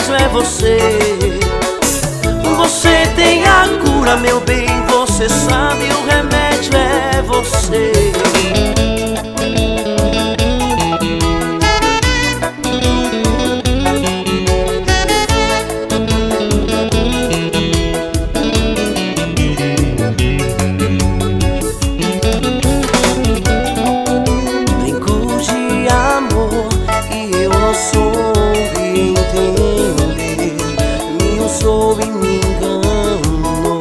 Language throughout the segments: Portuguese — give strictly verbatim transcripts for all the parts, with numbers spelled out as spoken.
remédio é você. Você tem a cura, meu bem, você sabe, o remédio é você. Brinco de amor e eu não soube entender, não soube me enganou.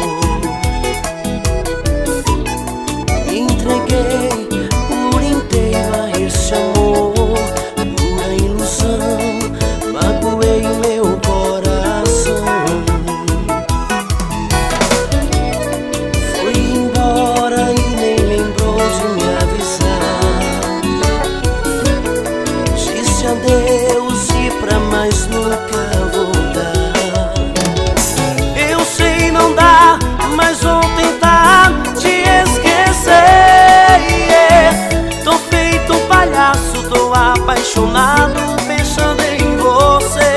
Entreguei por inteiro a esse amor, pura ilusão, magoei meu coração. Foi embora e nem lembrou de me avisar. Disse adeus e pra mais nunca voltar. Eu sei não dá, mas vou tentar te esquecer. Tô feito um palhaço, tô apaixonado pensando em você.